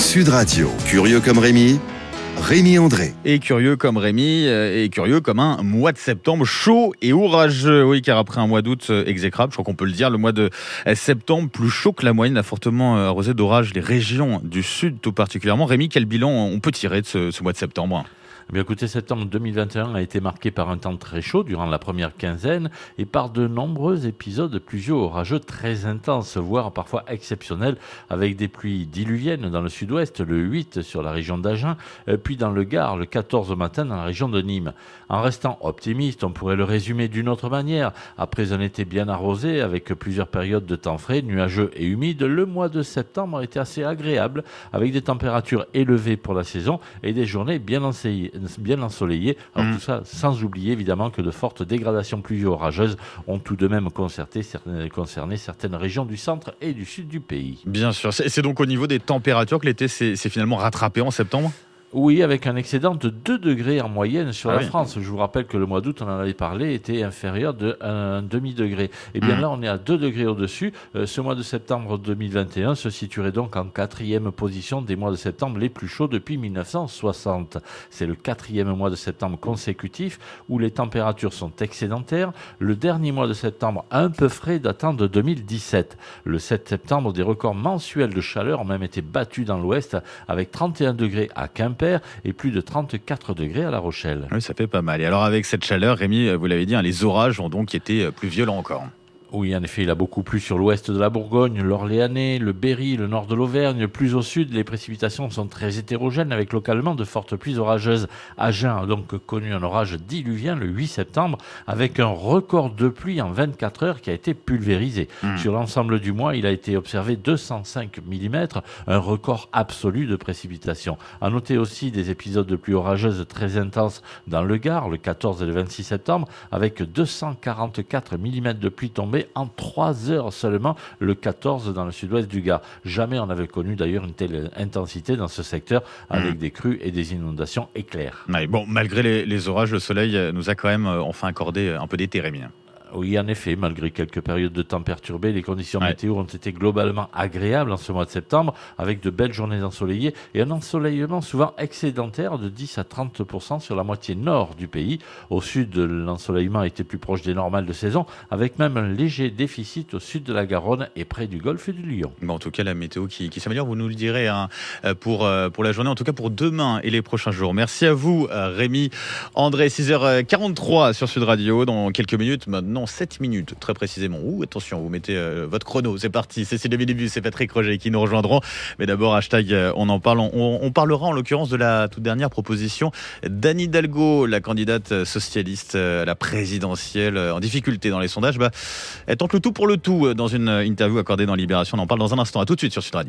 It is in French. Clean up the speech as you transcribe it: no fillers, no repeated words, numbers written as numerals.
Sud Radio, curieux comme Rémi, Rémi André. Et curieux comme Rémi, et curieux comme un mois de septembre chaud et orageux. Oui, car après un mois d'août exécrable, je crois qu'on peut le dire, le mois de septembre plus chaud que la moyenne a fortement arrosé d'orages les régions du sud tout particulièrement. Rémi, quel bilan on peut tirer de ce mois de septembre ? Eh bien, écoutez, septembre 2021 a été marqué par un temps très chaud durant la première quinzaine et par de nombreux épisodes pluvieux orageux très intenses, voire parfois exceptionnels, avec des pluies diluviennes dans le sud-ouest, le 8 sur la région d'Agen, puis dans le Gard, le 14 au matin dans la région de Nîmes. En restant optimiste, on pourrait le résumer d'une autre manière. Après un été bien arrosé, avec plusieurs périodes de temps frais, nuageux et humides, le mois de septembre a été assez agréable, avec des températures élevées pour la saison et des journées bien ensoleillé. Alors tout ça, sans oublier évidemment que de fortes dégradations pluvio-orageuses ont tout de même concerné certaines régions du centre et du sud du pays. Bien sûr, c'est donc au niveau des températures que l'été s'est finalement rattrapé en septembre ? Oui, avec un excédent de 2 degrés en moyenne sur la France. Je vous rappelle que le mois d'août, on en avait parlé, était inférieur de 1 demi-degré. Et bien là, on est à 2 degrés au-dessus. Ce mois de septembre 2021 se situerait donc en 4e position des mois de septembre les plus chauds depuis 1960. C'est le 4e mois de septembre consécutif où les températures sont excédentaires. Le dernier mois de septembre un peu frais datant de 2017. Le 7 septembre, des records mensuels de chaleur ont même été battus dans l'ouest avec 31 degrés à Quimper et plus de 34 degrés à La Rochelle. Oui, ça fait pas mal. Et alors avec cette chaleur, Rémi, vous l'avez dit, les orages ont donc été plus violents encore. Oui, en effet, il a beaucoup plu sur l'ouest de la Bourgogne, l'Orléanais, le Berry, le nord de l'Auvergne. Plus au sud, les précipitations sont très hétérogènes avec localement de fortes pluies orageuses. Agen a donc connu un orage diluvien le 8 septembre avec un record de pluie en 24 heures qui a été pulvérisé. Sur l'ensemble du mois, il a été observé 205 mm, un record absolu de précipitations. À noter aussi des épisodes de pluie orageuse très intenses dans le Gard, le 14 et le 26 septembre, avec 244 mm de pluie tombée en 3 heures seulement, le 14 dans le sud-ouest du Gard. Jamais on n'avait connu d'ailleurs une telle intensité dans ce secteur avec des crues et des inondations éclairs. Ouais, bon, malgré les orages, le soleil nous a quand même enfin accordé un peu d'été, Rémi. Oui, en effet, malgré quelques périodes de temps perturbées, les conditions météo ont été globalement agréables en ce mois de septembre, avec de belles journées ensoleillées et un ensoleillement souvent excédentaire de 10 à 30% sur la moitié nord du pays. Au sud, l'ensoleillement était plus proche des normales de saison, avec même un léger déficit au sud de la Garonne et près du golfe du Lion. Bon, en tout cas, la météo qui s'améliore, vous nous le direz pour la journée, en tout cas pour demain et les prochains jours. Merci à vous, Rémi André. 6h43 sur Sud Radio. Dans quelques minutes maintenant, 7 minutes très précisément. Attention, vous mettez votre chrono, c'est parti. Cécile Lévy-Lévy, c'est Patrick Roger qui nous rejoindront. Mais d'abord, hashtag on en parle. On parlera en l'occurrence de la toute dernière proposition d'Anne Hidalgo, la candidate socialiste à la présidentielle en difficulté dans les sondages. Elle tente le tout pour le tout dans une interview accordée dans Libération. On en parle dans un instant. À tout de suite sur Sud Radio.